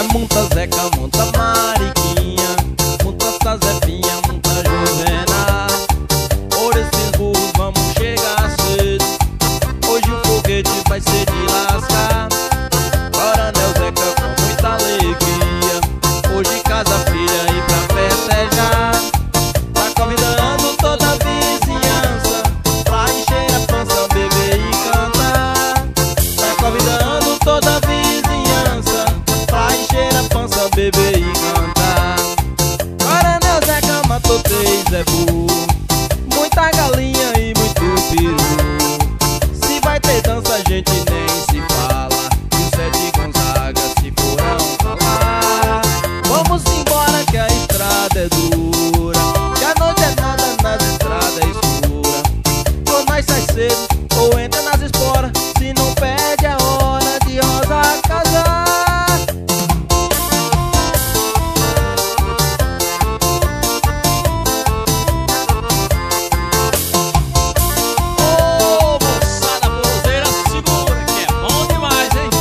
É muita Zeca, muita Mariquinha, muita Zefinha, muita Juvena. Por esses burros vamos chegar cedo. Hoje o foguete vai ser de lascar. Coronel Zeca com muita alegria, hoje casa filha e pra festejar. Tá convidando toda a vizinhança pra encher a pança, beber e cantar. Tá convidando toda a vizinhança pra encher a pança, beber e cantar. Coronel Zeca matou 3 zebu, muita galinha e muito peru. Se vai ter dança a gente nem se fala, e os 7 Gonzaga se foram falar. Vamos embora que a estrada é dura, que a noite é nada nas estradas escuras. Ou nós sai cedo ou entra nas esporas, se não perde a hora de Rosa casar. Ô, moçada forrozeira, segura que é bom demais, hein?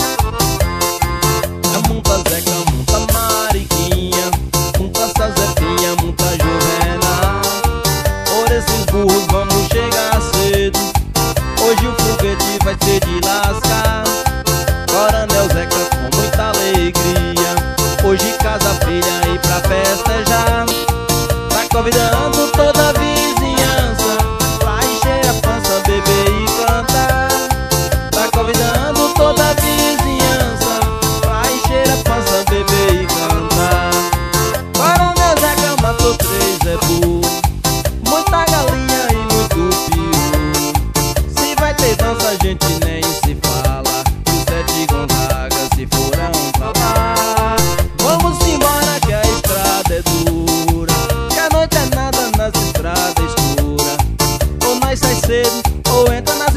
É muita Zeca, muita Mariquinha, muita Zefinha, muita Juvena. Por esses burros vamos chegar cedo. Hoje o foguete vai ser de lascar. Coronel Zeca com muita alegria, hoje casa filha e pra festejar. Tá convidando toda a vizinhança pra encher a pança, beber e cantar. Tá convidando toda a vizinhança pra encher a pança, beber e cantar. Coronel Zeca matou 3 zebu, muita galinha e muito peru. Se vai ter dança a gente nem se fala, e os 7 Gonzaga se foram pra lá. Vamos embora que a estrada é dura, que a noite é nada nas estradas escuras. Ou nós sai cedo ou entra nas